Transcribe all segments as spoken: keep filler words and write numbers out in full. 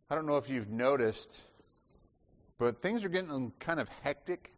I don't know if you've noticed, but things are getting kind of hectic.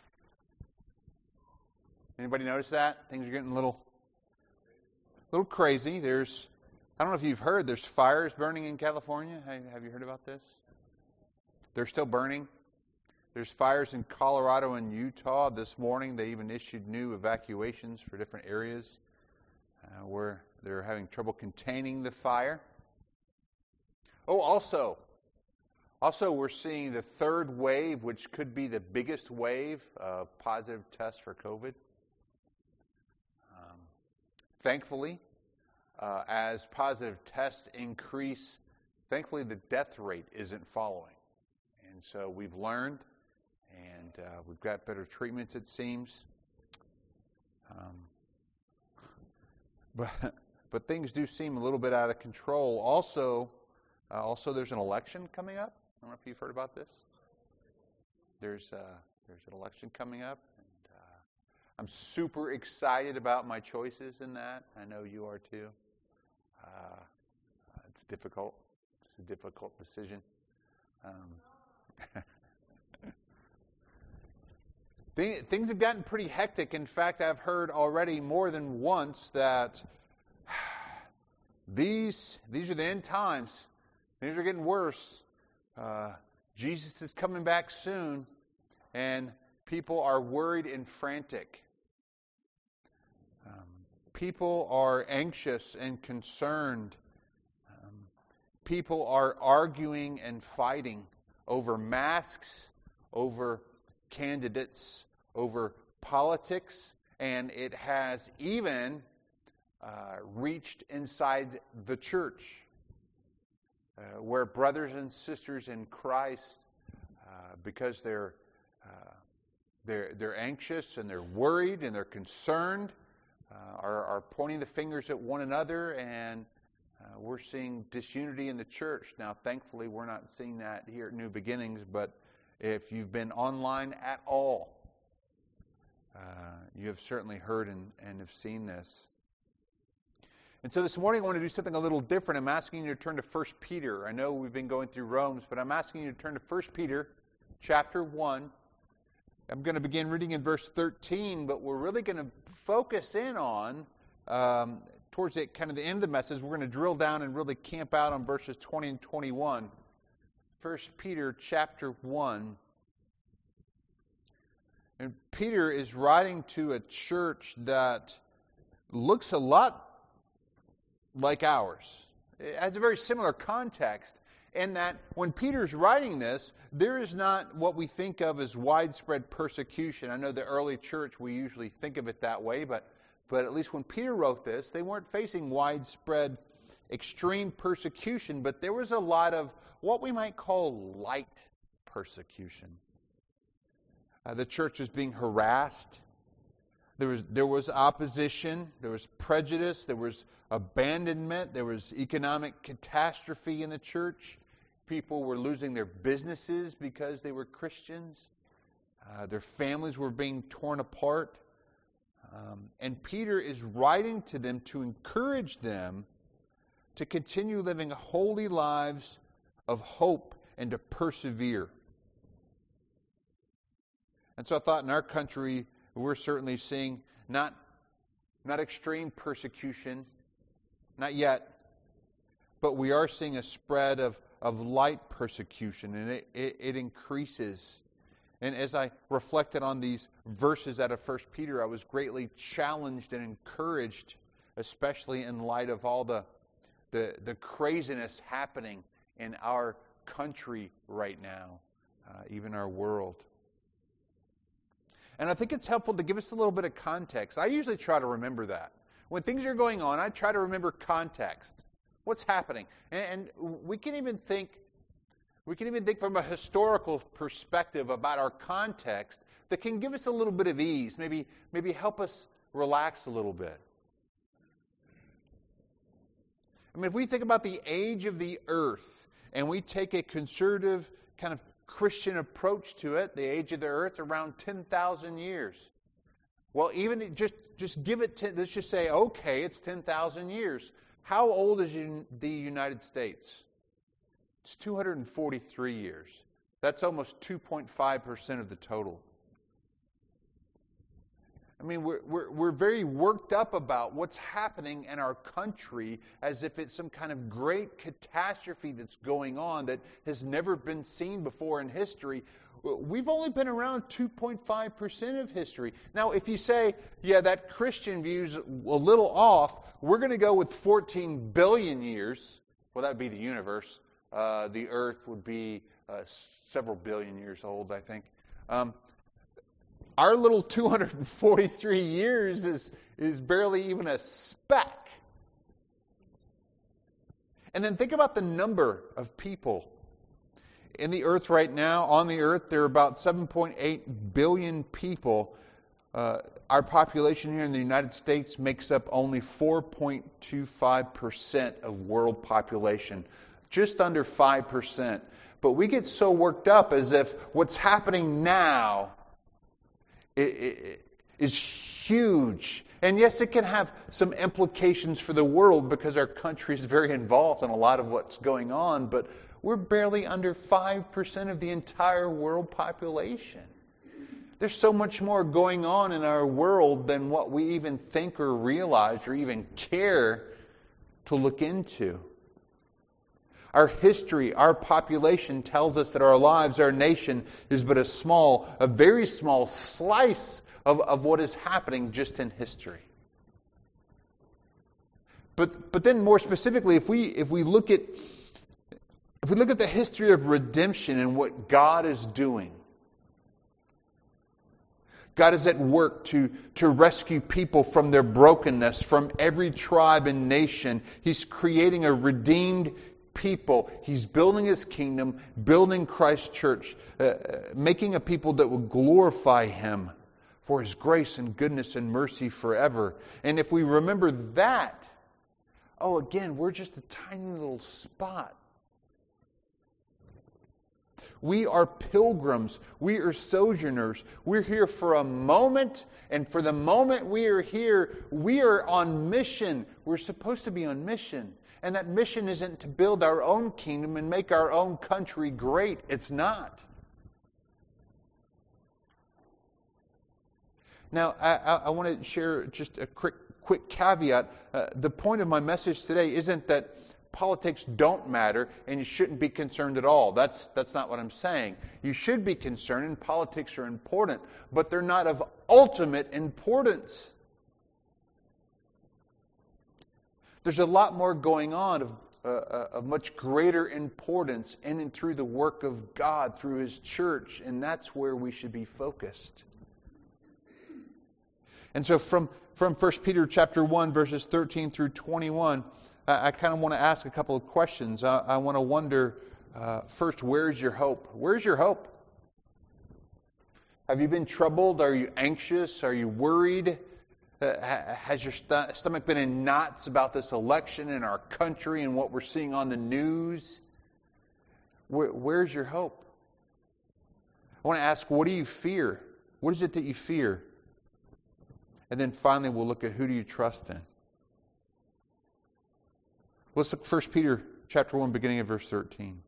Anybody notice that? Things are getting a little, little crazy. There's, I don't know if you've heard, there's fires burning in California. Have you heard about this? They're still burning. There's fires in Colorado and Utah. This morning, they even issued new evacuations for different areas uh, where they're having trouble containing the fire. Oh, also, also we're seeing the third wave, which could be the biggest wave of positive tests for COVID. Um, thankfully, uh, as positive tests increase, thankfully the death rate isn't following. And so we've learned, and uh, we've got better treatments, it seems. Um, but but things do seem a little bit out of control. Also, uh, also there's an election coming up. I don't know if you've heard about this. There's uh, there's an election coming up, and uh, I'm super excited about my choices in that. I know you are too. Uh, it's difficult. It's a difficult decision. Um, Things have gotten pretty hectic. In fact, I've heard already more than once that these these are the end times. Things are getting worse. Uh, Jesus is coming back soon, and people are worried and frantic. Um, people are anxious and concerned. Um, people are arguing and fighting over masks, over candidates, over politics, and it has even uh, reached inside the church, uh, where brothers and sisters in Christ, uh, because they're uh, they're they're anxious and they're worried and they're concerned, uh, are are pointing the fingers at one another, and uh, we're seeing disunity in the church. Now, thankfully, we're not seeing that here at New Beginnings, but if you've been online at all, uh, you have certainly heard and, and have seen this. And so this morning I want to do something a little different. I'm asking you to turn to First Peter. I know we've been going through Romans, but I'm asking you to turn to First Peter chapter one. I'm going to begin reading in verse thirteen, but we're really going to focus in on, um, towards the, kind of the end of the message, we're going to drill down and really camp out on verses twenty and twenty-one. First Peter chapter one. And Peter is writing to a church that looks a lot like ours. It has a very similar context in that when Peter's writing this, there is not what we think of as widespread persecution. I know the early church, we usually think of it that way, but, but at least when Peter wrote this, they weren't facing widespread extreme persecution, but there was a lot of what we might call light persecution. Uh, the church was being harassed. There was there was opposition. There was prejudice. There was abandonment. There was economic catastrophe in the church. People were losing their businesses because they were Christians. Uh, their families were being torn apart. Um, and Peter is writing to them to encourage them to continue living holy lives of hope and to persevere. And so I thought in our country, we're certainly seeing not, not extreme persecution, not yet, but we are seeing a spread of, of light persecution, and it, it, it increases. And as I reflected on these verses out of First Peter, I was greatly challenged and encouraged, especially in light of all the The, the craziness happening in our country right now, uh, even our world. And I think it's helpful to give us a little bit of context. I usually try to remember that. When things are going on, I try to remember context. What's happening? And, and we can even think, we can even think from a historical perspective about our context that can give us a little bit of ease, maybe, maybe help us relax a little bit. I mean, if we think about the age of the earth and we take a conservative kind of Christian approach to it, the age of the earth around ten thousand years. Well, even just, just give it, ten, let's just say, okay, it's ten thousand years. How old is the United States? It's two hundred forty-three years. That's almost two point five percent of the total. I mean, we're, we're, we're very worked up about what's happening in our country as if it's some kind of great catastrophe that's going on that has never been seen before in history. We've only been around two point five percent of history. Now, if you say, yeah, that Christian view's a little off, we're going to go with fourteen billion years. Well, that would be the universe. Uh, the Earth would be uh, several billion years old, I think. Um, Our little two hundred forty-three years is, is barely even a speck. And then think about the number of people in the earth right now. On the earth, there are about seven point eight billion people. Uh, our population here in the United States makes up only four point two five percent of world population, just under five percent. But we get so worked up as if what's happening now It, it, is huge. And yes, it can have some implications for the world because our country is very involved in a lot of what's going on, but we're barely under five percent of the entire world population. There's so much more going on in our world than what we even think or realize or even care to look into. Our history, our population tells us that our lives, our nation, is but a small, a very small slice of, of what is happening just in history. But but then more specifically, if we if we look at if we look at the history of redemption and what God is doing, God is at work to, to rescue people from their brokenness, from every tribe and nation. He's creating a redeemed people. He's building His kingdom, building Christ's church, uh, making a people that will glorify Him for His grace and goodness and mercy forever. And if we remember that, oh, again, we're just a tiny little spot. We are pilgrims. We are sojourners. We're here for a moment, and for the moment we are here, we are on mission. We're supposed to be on mission. And that mission isn't to build our own kingdom and make our own country great. It's not. Now, I, I, I want to share just a quick, quick caveat. Uh, the point of my message today isn't that politics don't matter and you shouldn't be concerned at all. That's that's not what I'm saying. You should be concerned, and politics are important, but they're not of ultimate importance. There's a lot more going on of, uh, of much greater importance in and through the work of God, through His church, and that's where we should be focused. And so from, from First Peter chapter one, verses thirteen through twenty-one, I, I kind of want to ask a couple of questions. I, I want to wonder, uh, first, where's your hope? Where's your hope? Have you been troubled? Are you anxious? Are you worried? Uh, has your st- stomach been in knots about this election in our country and what we're seeing on the news? Where, where's your hope? I want to ask, what do you fear? What is it that you fear? And then finally, we'll look at who do you trust in. Let's look at First Peter chapter one, beginning of verse thirteen.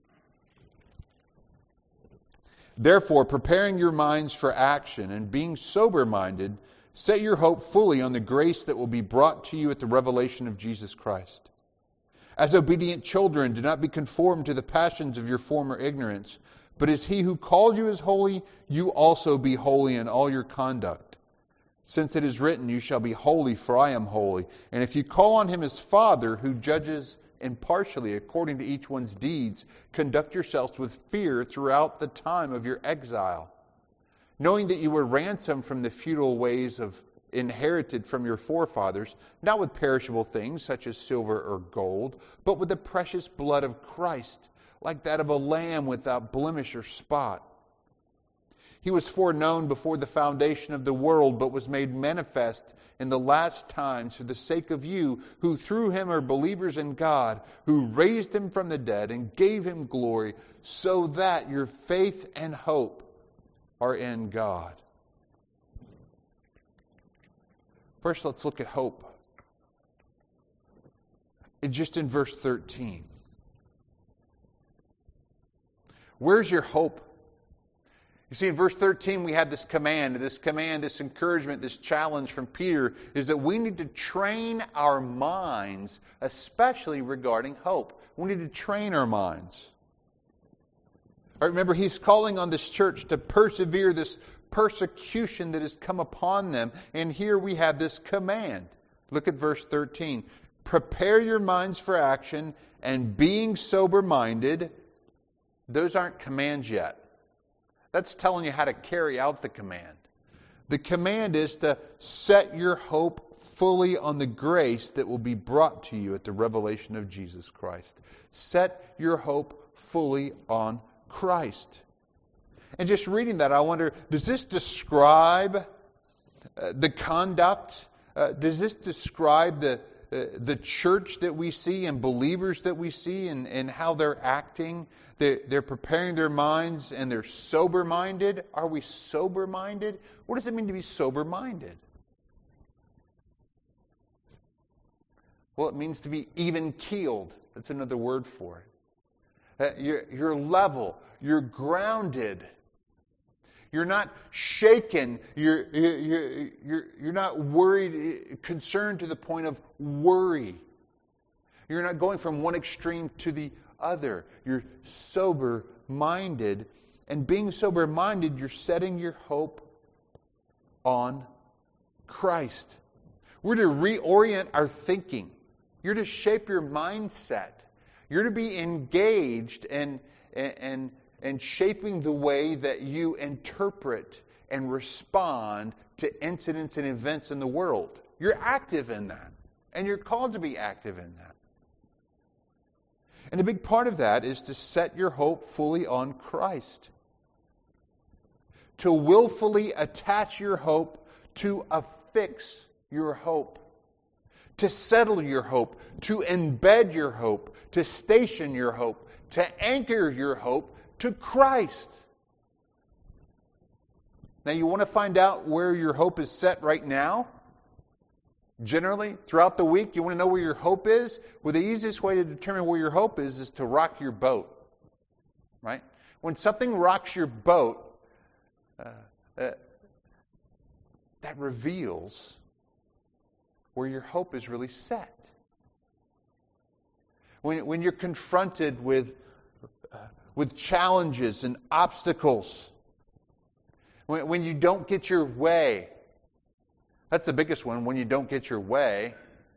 Therefore, preparing your minds for action and being sober-minded, set your hope fully on the grace that will be brought to you at the revelation of Jesus Christ. As obedient children, do not be conformed to the passions of your former ignorance, but as He who called you is holy, you also be holy in all your conduct. Since it is written, you shall be holy, for I am holy. And if you call on Him as Father, who judges impartially according to each one's deeds, conduct yourselves with fear throughout the time of your exile, knowing that you were ransomed from the futile ways of inherited from your forefathers, not with perishable things such as silver or gold, but with the precious blood of Christ, like that of a lamb without blemish or spot. He was foreknown before the foundation of the world, but was made manifest in the last times for the sake of you, who through Him are believers in God, who raised Him from the dead and gave Him glory, so that your faith and hope are in God. First, let's look at hope. It's just in verse thirteen. Where's your hope? You see, in verse thirteen, we have this command, this command, this encouragement, this challenge from Peter, is that we need to train our minds, especially regarding hope. We need to train our minds. All right, remember, he's calling on this church to persevere this persecution that has come upon them. And here we have this command. Look at verse thirteen. Prepare your minds for action, and being sober-minded. Those aren't commands yet. That's telling you how to carry out the command. The command is to set your hope fully on the grace that will be brought to you at the revelation of Jesus Christ. Set your hope fully on Christ. And just reading that, I wonder, does this describe uh, the conduct? Uh, does this describe the uh, the church that we see and believers that we see and, and how they're acting? They're, they're preparing their minds and they're sober-minded. Are we sober-minded? What does it mean to be sober-minded? Well, it means to be even-keeled. That's another word for it. Uh, you're, you're level. You're grounded. You're not shaken. You're, you're, you're, you're not worried, concerned to the point of worry. You're not going from one extreme to the other. You're sober-minded. And being sober-minded, you're setting your hope on Christ. We're to reorient our thinking. You're to shape your mindset. You're to be engaged and, and, and shaping the way that you interpret and respond to incidents and events in the world. You're active in that. And you're called to be active in that. And a big part of that is to set your hope fully on Christ. To willfully attach your hope, to affix your hope. To settle your hope, to embed your hope, to station your hope, to anchor your hope to Christ. Now, you want to find out where your hope is set right now? Generally, throughout the week, you want to know where your hope is? Well, the easiest way to determine where your hope is is to rock your boat. Right? When something rocks your boat, uh, uh, that reveals where your hope is really set. When, when you're confronted with, uh, with challenges and obstacles, when, when you don't get your way, that's the biggest one, when you don't get your way,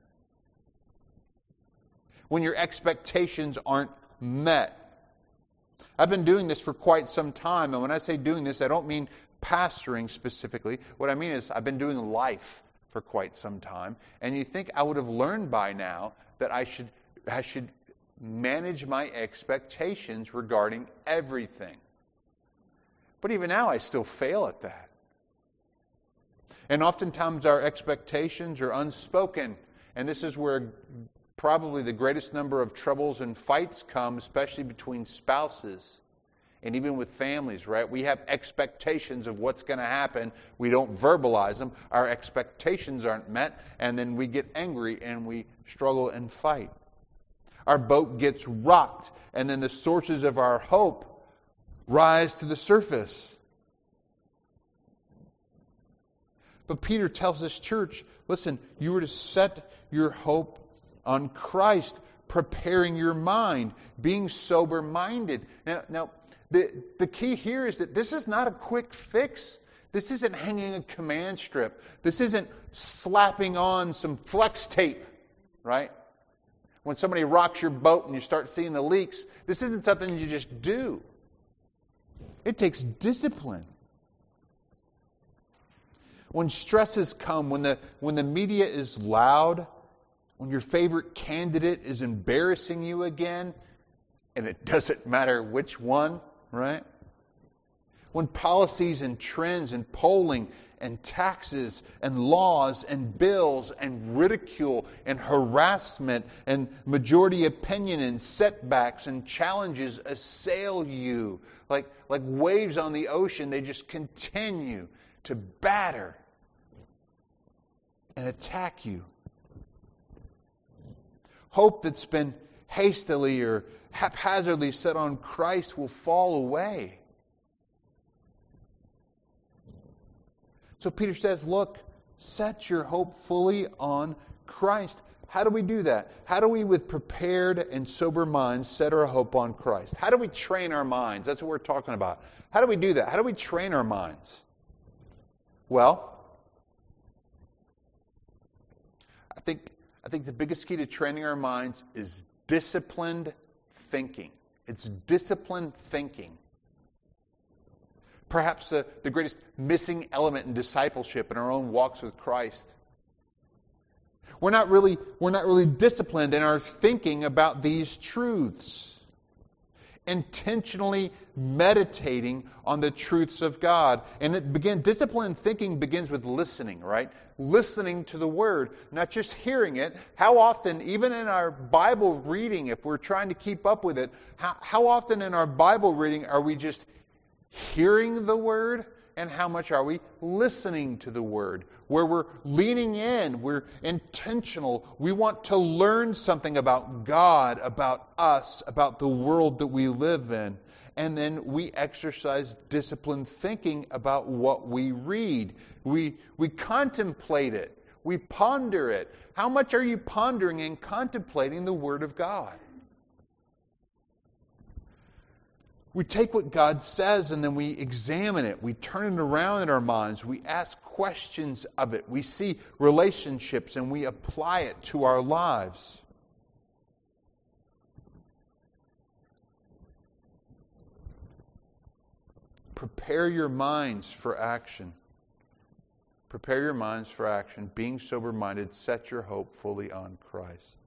when your expectations aren't met. I've been doing this for quite some time, and when I say doing this, I don't mean pastoring specifically. What I mean is I've been doing life for quite some time, and you think I would have learned by now that I should I should manage my expectations regarding everything. But even now I still fail at that. And oftentimes our expectations are unspoken, and this is where probably the greatest number of troubles and fights come, especially between spouses. And even with families, right? We have expectations of what's going to happen. We don't verbalize them. Our expectations aren't met. And then we get angry and we struggle and fight. Our boat gets rocked. And then the sources of our hope rise to the surface. But Peter tells this church, listen, you were to set your hope on Christ, preparing your mind, being sober-minded. Now, now The, the key here is that this is not a quick fix. This isn't hanging a command strip. This isn't slapping on some flex tape, right? When somebody rocks your boat and you start seeing the leaks, this isn't something you just do. It takes discipline. When stresses come, when the, when the media is loud, when your favorite candidate is embarrassing you again, and it doesn't matter which one, right? When policies and trends and polling and taxes and laws and bills and ridicule and harassment and majority opinion and setbacks and challenges assail you like, like waves on the ocean, they just continue to batter and attack you. Hope that's been hastily or haphazardly set on Christ will fall away. So Peter says, look, set your hope fully on Christ. How do we do that? How do we, with prepared and sober minds, set our hope on Christ? How do we train our minds? That's what we're talking about. How do we do that? How do we train our minds? Well, I think I think the biggest key to training our minds is disciplined thinking. It's disciplined thinking. Perhaps the, the greatest missing element in discipleship in our own walks with Christ. We're not really we're not really disciplined in our thinking about these truths. Intentionally meditating on the truths of God. And it begin disciplined thinking begins with listening, right? Listening to the Word, not just hearing it. How often, even in our Bible reading, if we're trying to keep up with it, how, how often in our Bible reading are we just hearing the Word? And how much are we listening to the Word? Where we're leaning in, we're intentional. We want to learn something about God, about us, about the world that we live in. And then we exercise disciplined thinking about what we read. We, we contemplate it. We ponder it. How much are you pondering and contemplating the Word of God? We take what God says and then we examine it. We turn it around in our minds. We ask questions of it. We see relationships and we apply it to our lives. Prepare your minds for action. Prepare your minds for action. Being sober-minded, set your hope fully on Christ.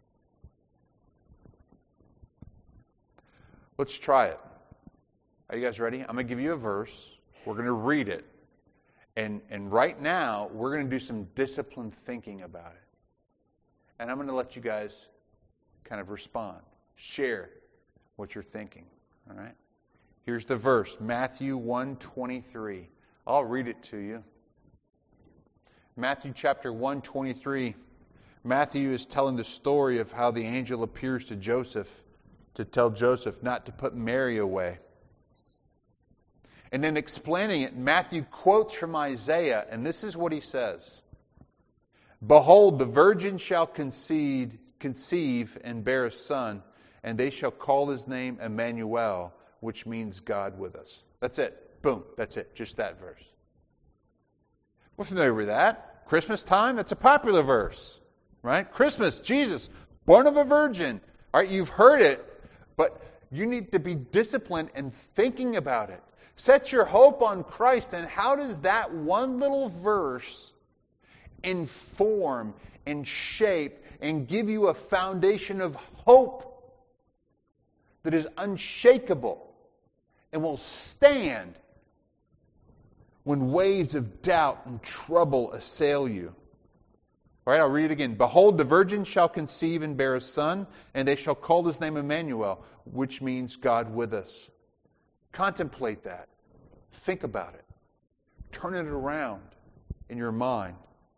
Let's try it. Are you guys ready? I'm going to give you a verse. We're going to read it. And, and right now, we're going to do some disciplined thinking about it. And I'm going to let you guys kind of respond. Share what you're thinking. All right? Here's the verse, Matthew one twenty-three. I'll read it to you. Matthew chapter one twenty-three. Matthew is telling the story of how the angel appears to Joseph to tell Joseph not to put Mary away. And then explaining it, Matthew quotes from Isaiah, and this is what he says. Behold, the virgin shall conceive, conceive and bear a son, and they shall call his name Emmanuel, which means God with us. That's it. Boom. That's it. Just that verse. We're familiar with that. Christmas time, that's a popular verse. Right? Christmas, Jesus, born of a virgin. All right, you've heard it, but you need to be disciplined in thinking about it. Set your hope on Christ, and how does that one little verse inform and shape and give you a foundation of hope that is unshakable and will stand when waves of doubt and trouble assail you? All right, I'll read it again. Behold, the virgin shall conceive and bear a son, and they shall call his name Emmanuel, which means God with us. Contemplate that. Think about it. Turn it around in your mind.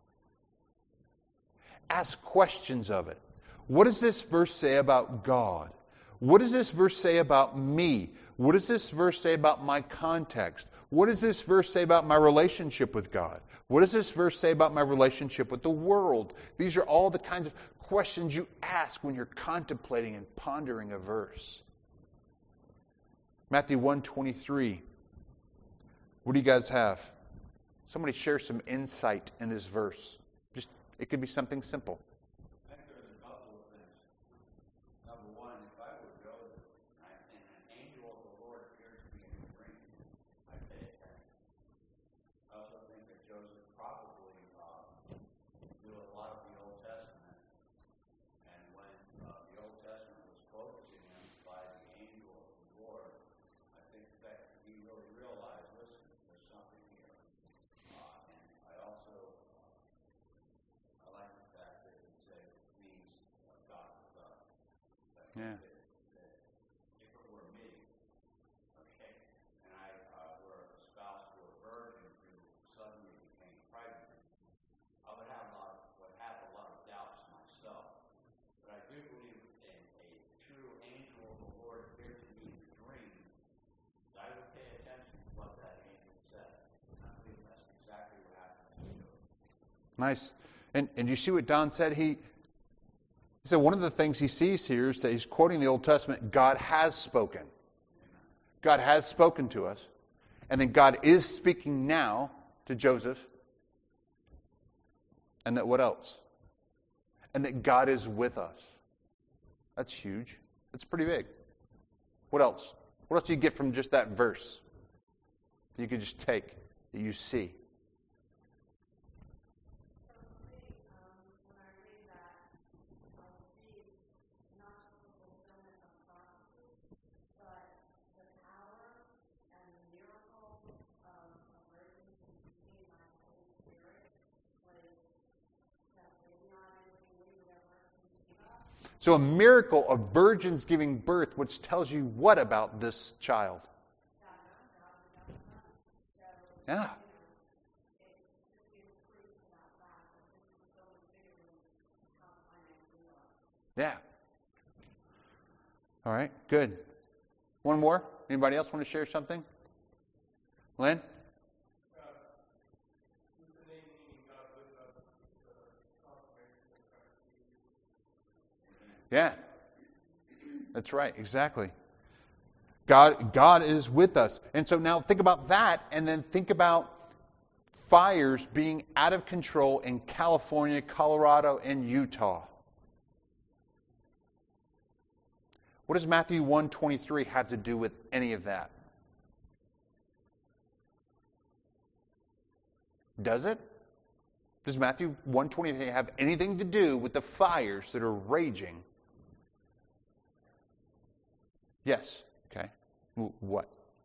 Ask questions of it. What does this verse say about God? What does this verse say about me? What does this verse say about my context? What does this verse say about my relationship with God? What does this verse say about my relationship with the world? These are all the kinds of questions you ask when you're contemplating and pondering a verse. Matthew one twenty-three. What do you guys have? Somebody share some insight in this verse. Just it could be something simple. I think there's a couple of things. Number one, if I were Joseph and an angel of the Lord appeared to me in a dream, I'd pay attention. I also think that Joseph probably uh, knew a lot of the Old Testament, and when uh, the Old Testament was quoted to him by the angel of the Lord, I think that he really realized, listen, there's something here. Uh, and I also uh, I like the fact that it said means uh, God with us. Yeah. That, that if it were me, okay, and I uh, were a spouse to a virgin who suddenly became pregnant, I would have a lot of, would have a lot of doubts myself. But I do believe in a true angel of the Lord Nice. And and you see what Don said? He, he said one of the things he sees here is that he's quoting the Old Testament. God has spoken. God has spoken to us. And then God is speaking now to Joseph. And that what else? And that God is with us. That's huge. That's pretty big. What else? What else do you get from just that verse? You could just take, that you see. So a miracle of virgins giving birth, which tells you what about this child? Yeah. Yeah. All right, good. One more? Anybody else want to share something? Lynn? Yeah, that's right, exactly. God, God is with us. And so now think about that, and then think about fires being out of control in California, Colorado, and Utah. What does Matthew one twenty-three have to do with any of that? Does it? Does Matthew one twenty-three have anything to do with the fires that are raging? Yes. Okay. What?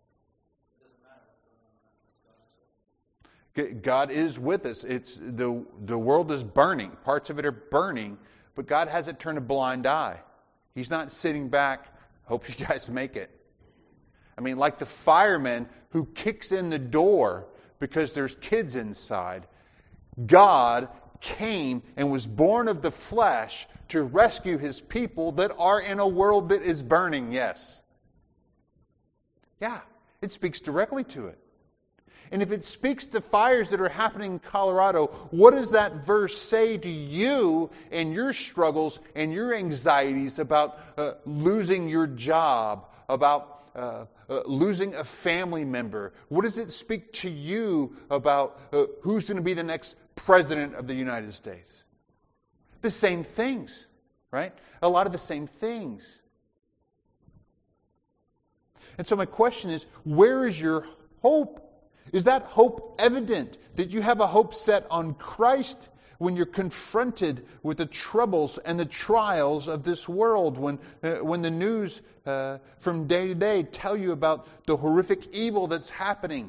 God is with us. It's the the world is burning. Parts of it are burning, but God hasn't turned a blind eye. He's not sitting back. Hope you guys make it. I mean, like the fireman who kicks in the door because there's kids inside. God came and was born of the flesh to rescue his people that are in a world that is burning, yes. Yeah, it speaks directly to it. And if it speaks to fires that are happening in Colorado, what does that verse say to you and your struggles and your anxieties about uh, losing your job, about uh, uh, losing a family member? What does it speak to you about uh, who's going to be the next president of the United States? The same things, right? A lot of the same things. And so my question is, where is your hope? Is that hope evident? That you have a hope set on Christ when you're confronted with the troubles and the trials of this world? When uh, when the news uh, from day to day tell you about the horrific evil that's happening?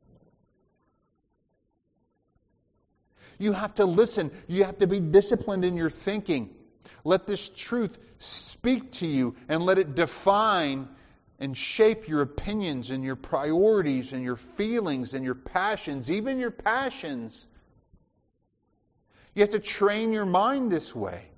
You have to listen. You have to be disciplined in your thinking. Let this truth speak to you and let it define and shape your opinions and your priorities and your feelings and your passions, even your passions. You have to train your mind this way.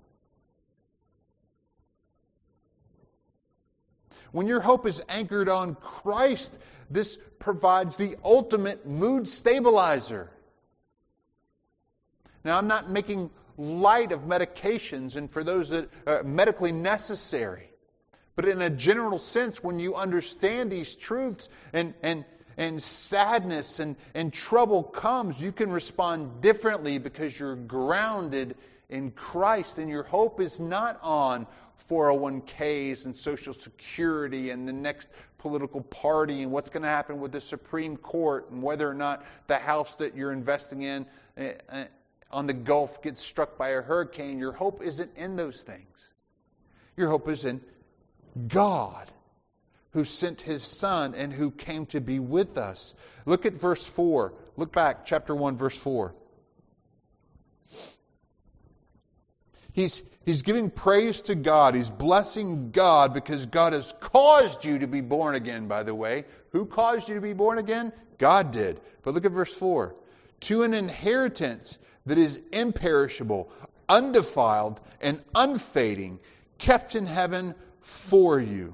When your hope is anchored on Christ, this provides the ultimate mood stabilizer. Now, I'm not making light of medications and for those that are medically necessary. But in a general sense, when you understand these truths and and, and sadness and, and trouble comes, you can respond differently because you're grounded in Christ. And your hope is not on four oh one k's and Social Security and the next political party and what's going to happen with the Supreme Court and whether or not the house that you're investing in uh, on the Gulf gets struck by a hurricane. Your hope isn't in those things. Your hope is in God, who sent His Son and who came to be with us. Look at verse four. Look back, chapter one, verse four. He's, he's giving praise to God. He's blessing God because God has caused you to be born again, by the way. Who caused you to be born again? God did. But look at verse four. To an inheritance that is imperishable, undefiled, and unfading, kept in heaven for you.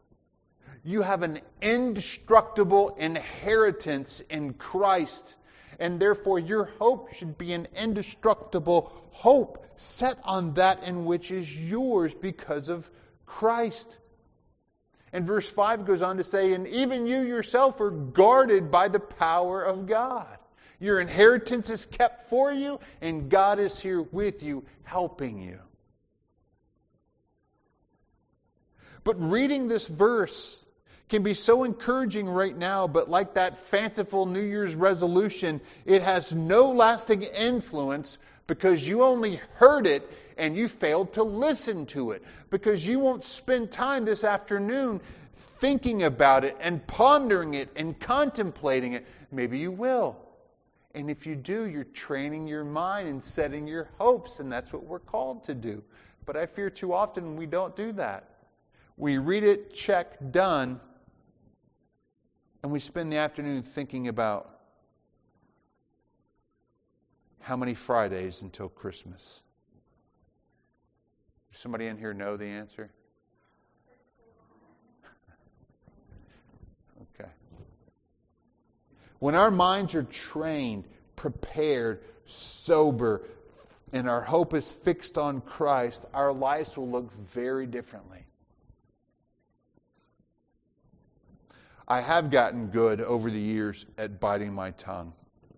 You have an indestructible inheritance in Christ. And therefore your hope should be an indestructible hope set on that in which is yours because of Christ. And verse five goes on to say, and even you yourself are guarded by the power of God. Your inheritance is kept for you, and God is here with you, helping you. But reading this verse can be so encouraging right now, but like that fanciful New Year's resolution, it has no lasting influence because you only heard it and you failed to listen to it. Because you won't spend time this afternoon thinking about it and pondering it and contemplating it. Maybe you will. And if you do, you're training your mind and setting your hopes, and that's what we're called to do. But I fear too often we don't do that. We read it, check, done, and we spend the afternoon thinking about how many Fridays until Christmas. Does somebody in here know the answer? Okay. When our minds are trained, prepared, sober, and our hope is fixed on Christ, our lives will look very differently. I have gotten good over the years at biting my tongue.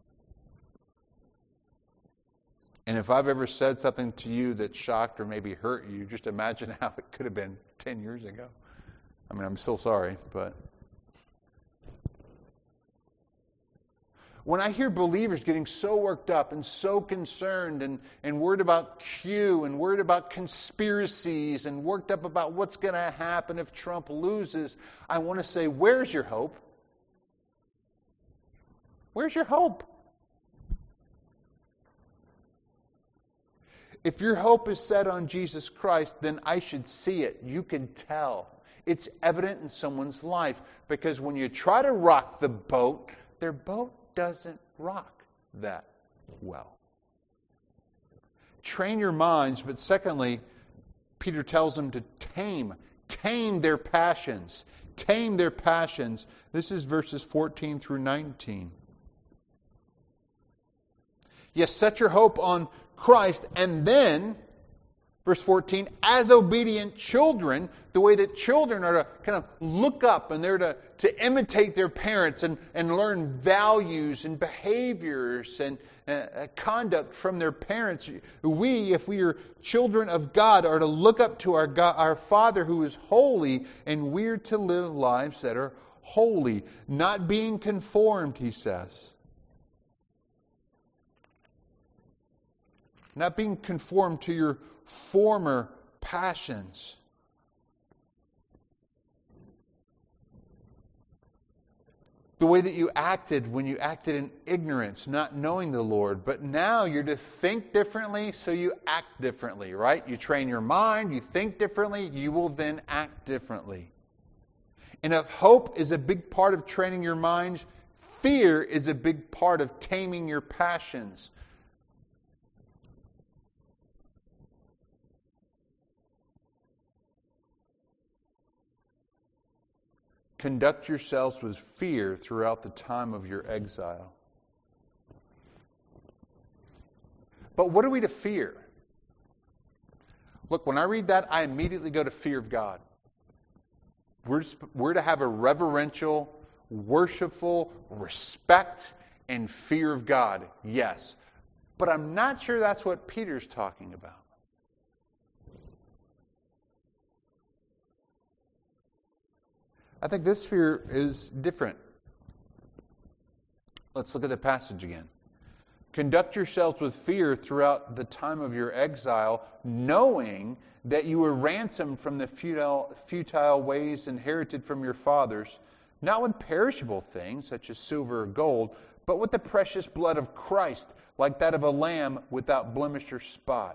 And if I've ever said something to you that shocked or maybe hurt you, just imagine how it could have been ten years ago. I mean, I'm still sorry, but when I hear believers getting so worked up and so concerned and, and worried about Q and worried about conspiracies and worked up about what's going to happen if Trump loses, I want to say, where's your hope? Where's your hope? If your hope is set on Jesus Christ, then I should see it. You can tell. It's evident in someone's life. Because when you try to rock the boat, their boat doesn't rock that well. Train your minds, but secondly, Peter tells them to tame. Tame their passions. Tame their passions. This is verses fourteen through nineteen. Yes, set your hope on Christ, and then, verse fourteen, as obedient children, the way that children are to kind of look up and they're to, to imitate their parents and, and learn values and behaviors and uh, conduct from their parents. We, if we are children of God, are to look up to our God, our Father who is holy, and we're to live lives that are holy, not being conformed, he says. Not being conformed to your former passions. The way that you acted when you acted in ignorance, not knowing the Lord. But now you're to think differently, so you act differently, right? You train your mind, you think differently, you will then act differently. And if hope is a big part of training your minds, fear is a big part of taming your passions. Conduct yourselves with fear throughout the time of your exile. But what are we to fear? Look, when I read that, I immediately go to fear of God. We're, we're to have a reverential, worshipful respect and fear of God. Yes. But I'm not sure that's what Peter's talking about. I think this fear is different. Let's look at the passage again. Conduct yourselves with fear throughout the time of your exile, knowing that you were ransomed from the futile, futile ways inherited from your fathers, not with perishable things such as silver or gold, but with the precious blood of Christ, like that of a lamb without blemish or spot.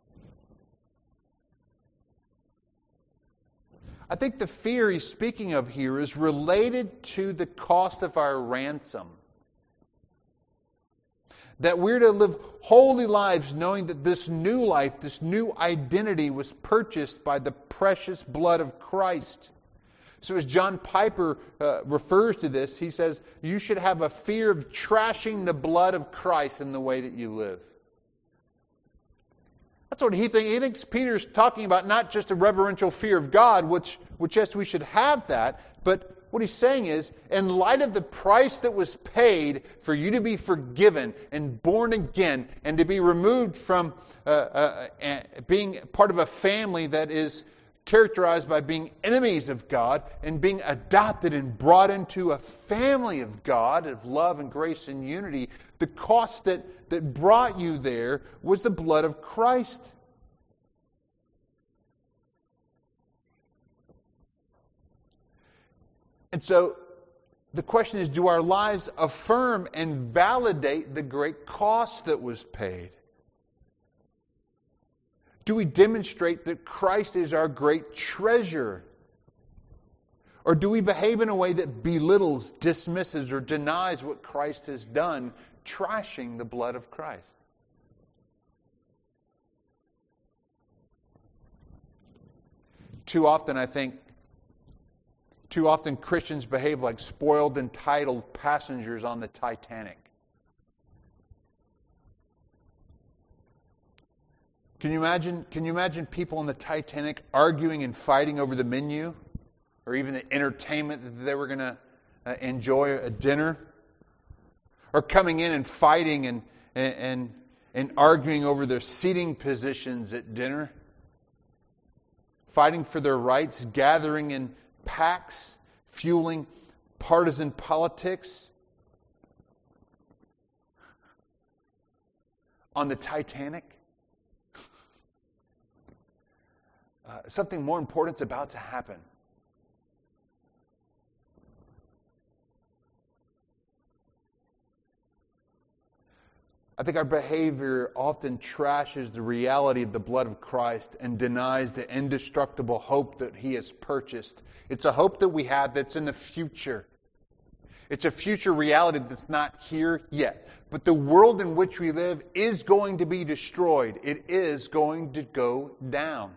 I think the fear he's speaking of here is related to the cost of our ransom. That we're to live holy lives knowing that this new life, this new identity was purchased by the precious blood of Christ. So as John Piper uh, refers to this, he says, you should have a fear of trashing the blood of Christ in the way that you live. That's what he thinks. He thinks Peter's talking about not just a reverential fear of God, which, which yes, we should have that, but what he's saying is, in light of the price that was paid for you to be forgiven and born again and to be removed from uh, uh, uh, being part of a family that is characterized by being enemies of God and being adopted and brought into a family of God of love and grace and unity, the cost that, that brought you there was the blood of Christ. And so the question is, do our lives affirm and validate the great cost that was paid? Do we demonstrate that Christ is our great treasure? Or do we behave in a way that belittles, dismisses, or denies what Christ has done, trashing the blood of Christ? Too often, I think, too often Christians behave like spoiled, entitled passengers on the Titanic. Can you imagine, can you imagine people on the Titanic arguing and fighting over the menu? Or even the entertainment that they were going to uh, enjoy at dinner? Or coming in and fighting and, and, and arguing over their seating positions at dinner? Fighting for their rights, gathering in packs, fueling partisan politics? On the Titanic? Uh, something more important is about to happen. I think our behavior often trashes the reality of the blood of Christ and denies the indestructible hope that He has purchased. It's a hope that we have that's in the future. It's a future reality that's not here yet. But the world in which we live is going to be destroyed. It is going to go down.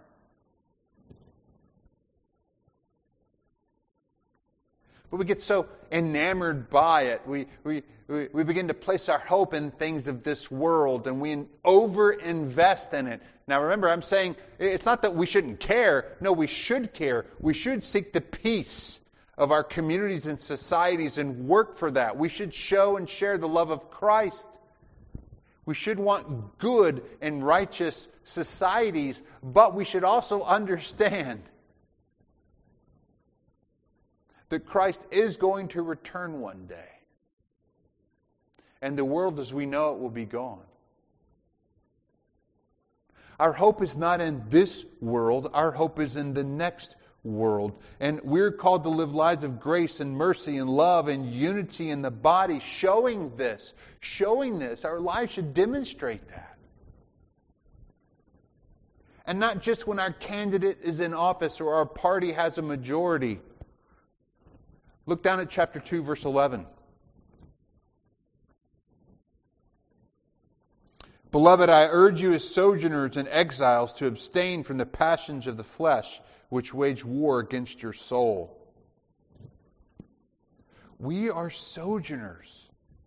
But we get so enamored by it. We, we, we, we begin to place our hope in things of this world, and we over-invest in it. Now remember, I'm saying it's not that we shouldn't care. No, we should care. We should seek the peace of our communities and societies and work for that. We should show and share the love of Christ. We should want good and righteous societies, but we should also understand that Christ is going to return one day. And the world as we know it will be gone. Our hope is not in this world. Our hope is in the next world. And we're called to live lives of grace and mercy and love and unity in the body, showing this. Showing this. Our lives should demonstrate that. And not just when our candidate is in office or our party has a majority. Look down at chapter two, verse eleven. Beloved, I urge you as sojourners and exiles to abstain from the passions of the flesh, which wage war against your soul. We are sojourners.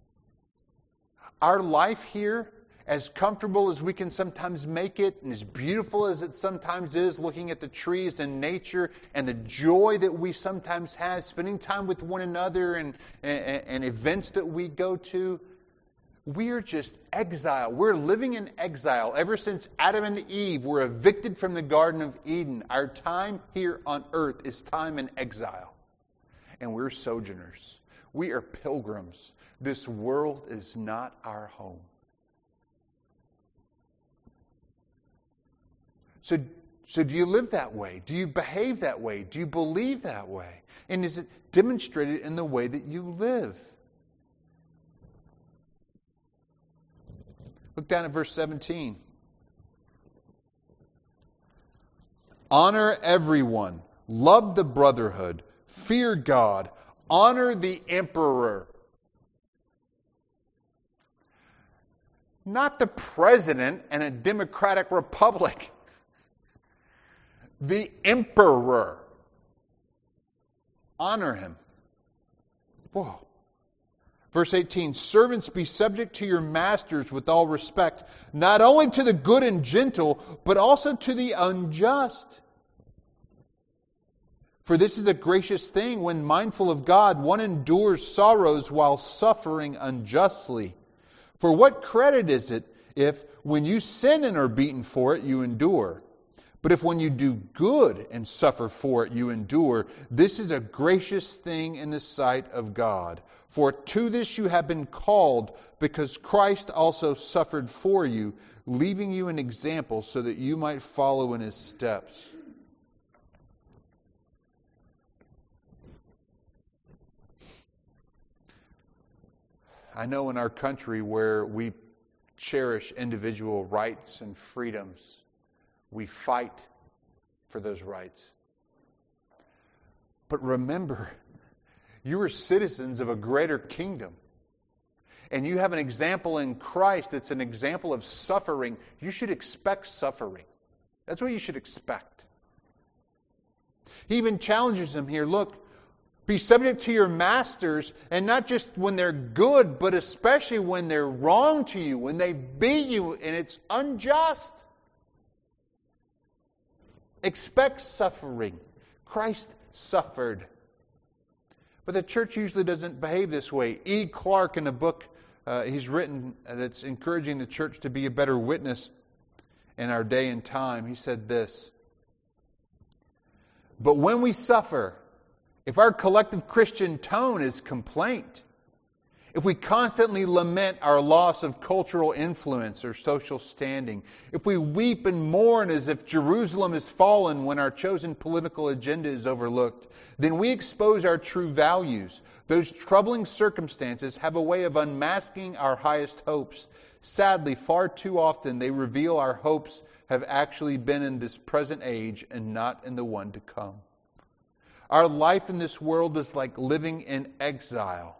Our life here, as comfortable as we can sometimes make it, and as beautiful as it sometimes is, looking at the trees and nature, and the joy that we sometimes have, spending time with one another, and, and, and events that we go to, we're just exile. We're living in exile. Ever since Adam and Eve were evicted from the Garden of Eden, our time here on earth is time in exile. And we're sojourners. We are pilgrims. This world is not our home. So, so do you live that way? Do you behave that way? Do you believe that way? And is it demonstrated in the way that you live? Look down at verse seventeen. Honor everyone. Love the brotherhood. Fear God. Honor the emperor. Not the president in a democratic republic. The emperor. Honor him. Whoa. Verse eighteen, servants, be subject to your masters with all respect, not only to the good and gentle, but also to the unjust. For this is a gracious thing when, mindful of God, one endures sorrows while suffering unjustly. For what credit is it if, when you sin and are beaten for it, you endure? But if when you do good and suffer for it, you endure, this is a gracious thing in the sight of God. For to this you have been called, because Christ also suffered for you, leaving you an example so that you might follow in his steps. I know in our country where we cherish individual rights and freedoms, we fight for those rights. But remember, you are citizens of a greater kingdom. And you have an example in Christ that's an example of suffering. You should expect suffering. That's what you should expect. He even challenges them here. Look, be subject to your masters, and not just when they're good, but especially when they're wrong to you, when they beat you and it's unjust. Expect suffering. Christ suffered. But the church usually doesn't behave this way. E. Clark, in a book uh, he's written uh, that's encouraging the church to be a better witness in our day and time, he said this: but when we suffer, if our collective Christian tone is complaint, if we constantly lament our loss of cultural influence or social standing, if we weep and mourn as if Jerusalem is fallen when our chosen political agenda is overlooked, then we expose our true values. Those troubling circumstances have a way of unmasking our highest hopes. Sadly, far too often they reveal our hopes have actually been in this present age and not in the one to come. Our life in this world is like living in exile.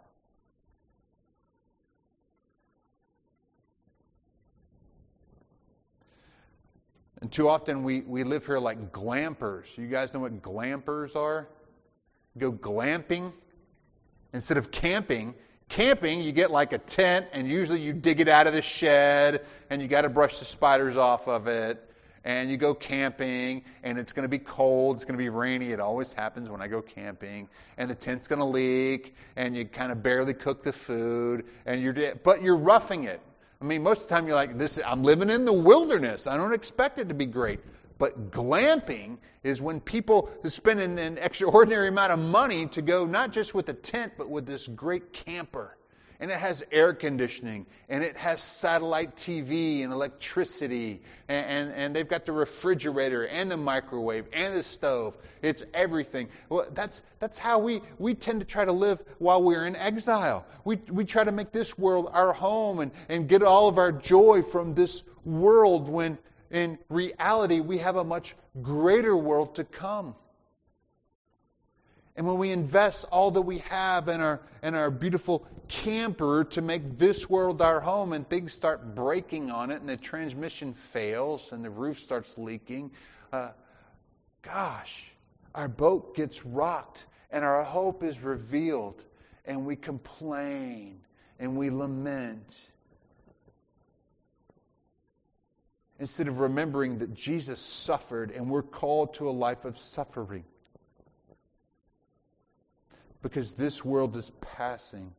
And too often we, we live here like glampers. You guys know what glampers are? You go glamping instead of camping. Camping, you get like a tent, and usually you dig it out of the shed, and you got to brush the spiders off of it. And you go camping, and it's going to be cold, it's going to be rainy. It always happens when I go camping. And the tent's going to leak, and you kind of barely cook the food, and you're but you're roughing it. I mean, most of the time you're like, "This, I'm living in the wilderness. I don't expect it to be great." But glamping is when people spend an, an extraordinary amount of money to go not just with a tent, but with this great camper. And it has air conditioning, and it has satellite T V and electricity, and, and, and they've got the refrigerator and the microwave and the stove. It's everything. Well, that's that's how we, we tend to try to live while we're in exile. We we try to make this world our home and, and get all of our joy from this world, when in reality we have a much greater world to come. And when we invest all that we have in our in our beautiful camper to make this world our home, and things start breaking on it, and the transmission fails, and the roof starts leaking, uh, gosh, our boat gets rocked, and our hope is revealed, and we complain, and we lament, instead of remembering that Jesus suffered, and we're called to a life of suffering. Because this world is passing.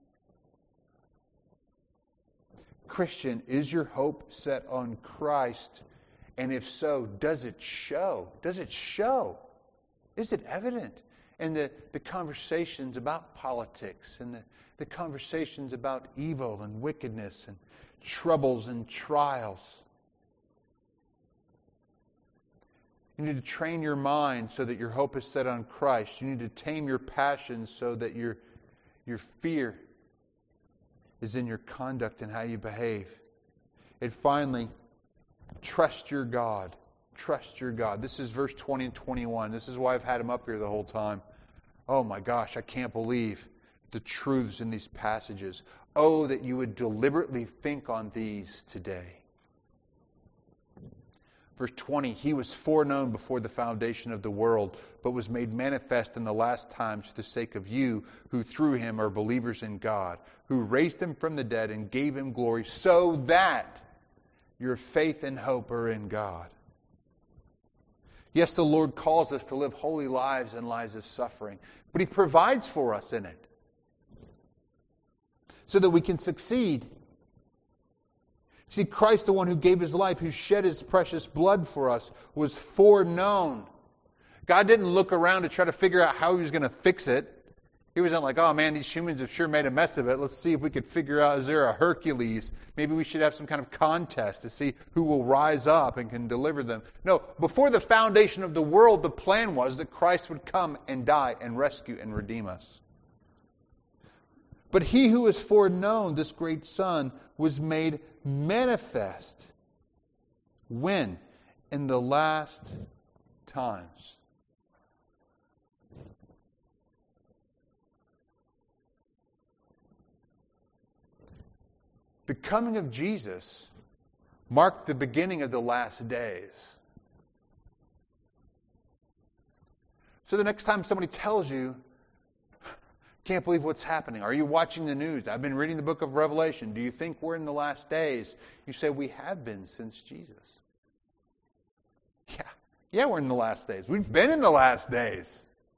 Christian, is your hope set on Christ? And if so, does it show? Does it show? Is it evident in the, the conversations about politics and the, the conversations about evil and wickedness and troubles and trials? You need to train your mind so that your hope is set on Christ. You need to tame your passions so that your, your fear is in your conduct and how you behave. And finally, trust your God. Trust your God. This is verse twenty and twenty-one. This is why I've had him up here the whole time. Oh my gosh, I can't believe the truths in these passages. Oh, that you would deliberately think on these today. Verse twenty, He was foreknown before the foundation of the world, but was made manifest in the last times for the sake of you, who through Him are believers in God, who raised Him from the dead and gave Him glory, so that your faith and hope are in God. Yes, the Lord calls us to live holy lives and lives of suffering, but He provides for us in it so that we can succeed. See, Christ, the one who gave His life, who shed His precious blood for us, was foreknown. God didn't look around to try to figure out how He was going to fix it. He wasn't like, oh man, these humans have sure made a mess of it. Let's see if we could figure out, is there a Hercules? Maybe we should have some kind of contest to see who will rise up and can deliver them. No, before the foundation of the world, the plan was that Christ would come and die and rescue and redeem us. But He who was foreknown, this great Son, was made manifest. When? In the last times. The coming of Jesus marked the beginning of the last days. So the next time somebody tells you, can't believe what's happening. Are you watching the news? I've been reading the book of Revelation. Do you think we're in the last days? You say, we have been since Jesus. Yeah, yeah, we're in the last days. We've been in the last days.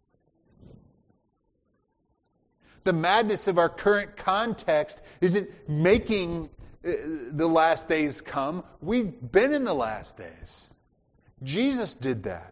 The madness of our current context isn't making the last days come. We've been in the last days. Jesus did that.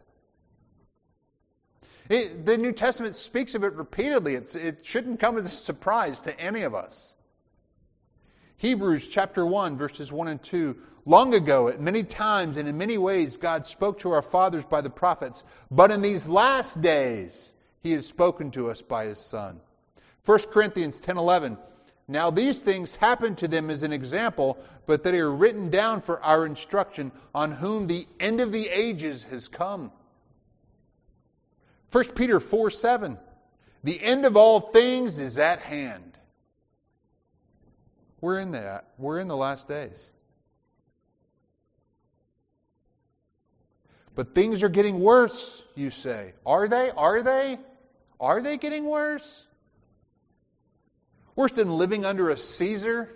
It, the New Testament speaks of it repeatedly. It's, it shouldn't come as a surprise to any of us. Hebrews chapter one, verses one and two. Long ago, at many times and in many ways, God spoke to our fathers by the prophets. But in these last days, He has spoken to us by His Son. First Corinthians ten eleven. Now these things happened to them as an example, but they are written down for our instruction, on whom the end of the ages has come. First Peter four seven. The end of all things is at hand. We're in that. We're in the last days. But things are getting worse, you say. Are they? Are they? Are they getting worse? Worse than living under a Caesar,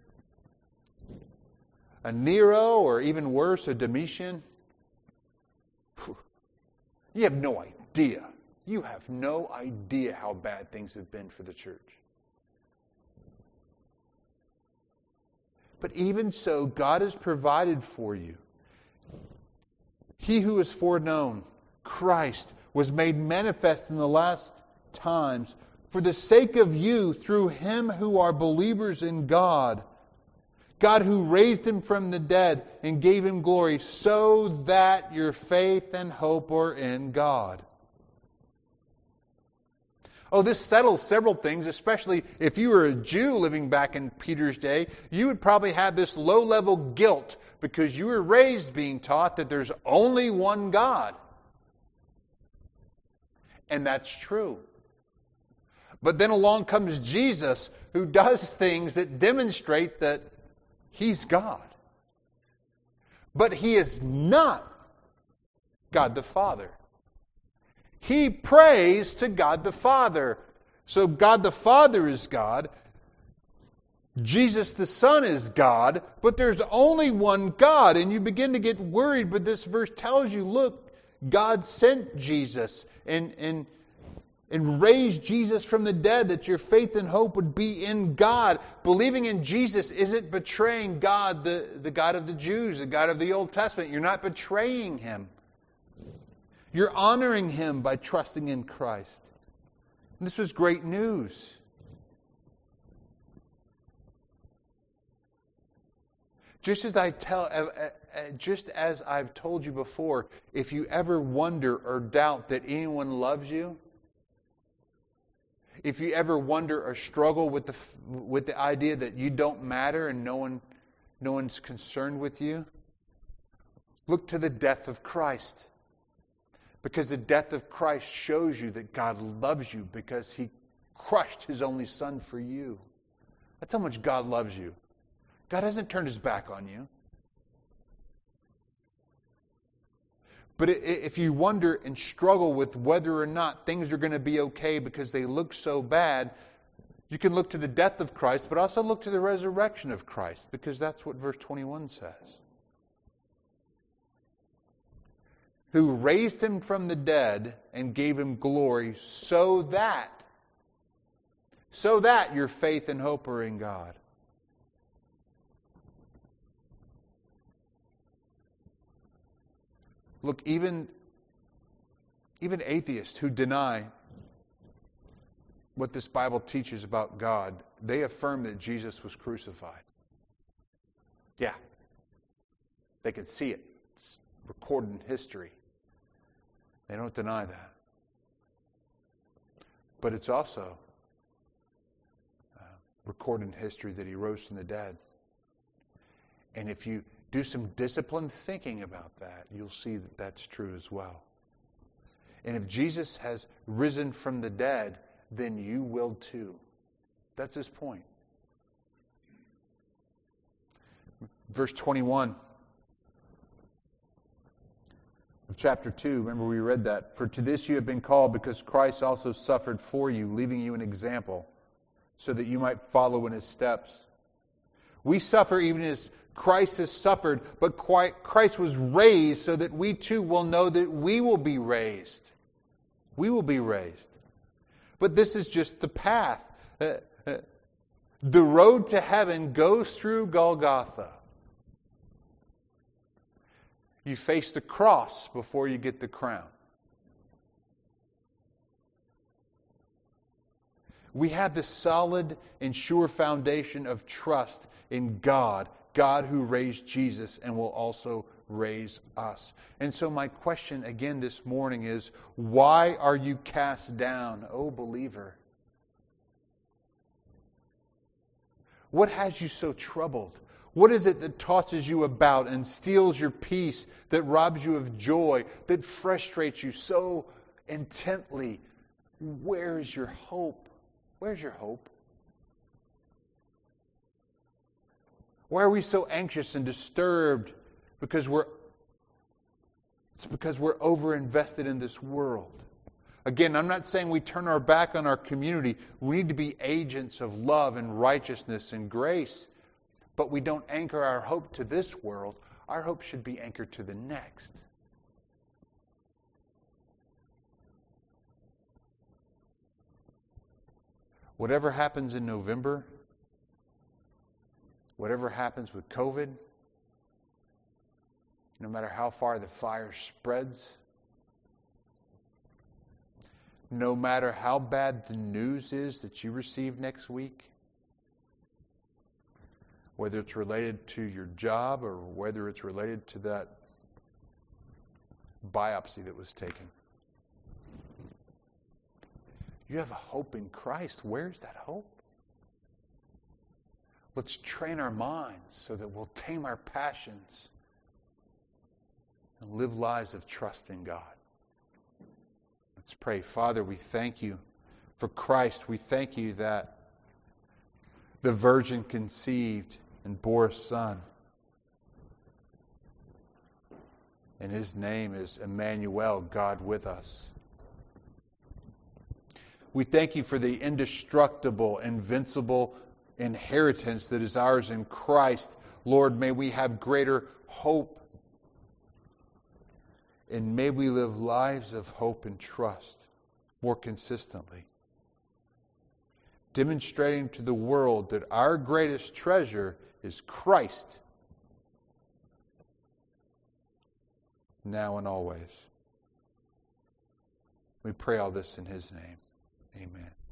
a Nero, or even worse, a Domitian? You have no idea. You have no idea how bad things have been for the church. But even so, God has provided for you. He who is foreknown, Christ, was made manifest in the last times for the sake of you, through Him who are believers in God. God who raised Him from the dead and gave Him glory, so that your faith and hope are in God. Oh, this settles several things, especially if you were a Jew living back in Peter's day. You would probably have this low-level guilt because you were raised being taught that there's only one God. And that's true. But then along comes Jesus, who does things that demonstrate that He's God. But He is not God the Father. He prays to God the Father. So God the Father is God. Jesus the Son is God. But there's only one God. And you begin to get worried. But this verse tells you, look, God sent Jesus and, and, and raised Jesus from the dead, that your faith and hope would be in God. Believing in Jesus isn't betraying God, the, the God of the Jews, the God of the Old Testament. You're not betraying Him. You're honoring Him by trusting in Christ. And this was great news. Just as I tell, just as I've told you before, if you ever wonder or doubt that anyone loves you, if you ever wonder or struggle with the with the idea that you don't matter and no one no one's concerned with you, look to the death of Christ. Because the death of Christ shows you that God loves you because He crushed His only Son for you. That's how much God loves you. God hasn't turned His back on you. But if you wonder and struggle with whether or not things are going to be okay because they look so bad, you can look to the death of Christ, but also look to the resurrection of Christ, because that's what verse twenty-one says. Who raised him from the dead and gave him glory, so that, so that your faith and hope are in God. Look, even, even atheists who deny what this Bible teaches about God, they affirm that Jesus was crucified. Yeah. They can see it. It's recorded in history. They don't deny that. But it's also uh, recorded in history that he rose from the dead. And if you do some disciplined thinking about that, you'll see that that's true as well. And if Jesus has risen from the dead, then you will too. That's his point. Verse twenty-one of chapter two, remember we read that. For to this you have been called, because Christ also suffered for you, leaving you an example, so that you might follow in his steps. We suffer even as Christ has suffered, but Christ was raised so that we too will know that we will be raised. We will be raised. But this is just the path. Uh, uh, the road to heaven goes through Golgotha. You face the cross before you get the crown. We have the solid and sure foundation of trust in God, God who raised Jesus and will also raise us. And so my question again this morning is, why are you cast down, O believer? What has you so troubled? What is it that tosses you about and steals your peace, that robs you of joy, that frustrates you so intently? Where is your hope? Where's your hope? Why are we so anxious and disturbed? Because we're it's because we're over-invested in this world. Again, I'm not saying we turn our back on our community. We need to be agents of love and righteousness and grace. But we don't anchor our hope to this world. Our hope should be anchored to the next. Whatever happens in November, whatever happens with COVID, no matter how far the fire spreads, no matter how bad the news is that you receive next week, whether it's related to your job or whether it's related to that biopsy that was taken, you have a hope in Christ. Where's that hope? Let's train our minds so that we'll tame our passions and live lives of trust in God. Let's pray. Father, we thank you for Christ. We thank you that the virgin conceived and bore a son. And his name is Emmanuel, God with us. We thank you for the indestructible, invincible inheritance that is ours in Christ. Lord, may we have greater hope. And may we live lives of hope and trust more consistently. Demonstrating to the world that our greatest treasure is Christ. Now and always. We pray all this in his name. Amen.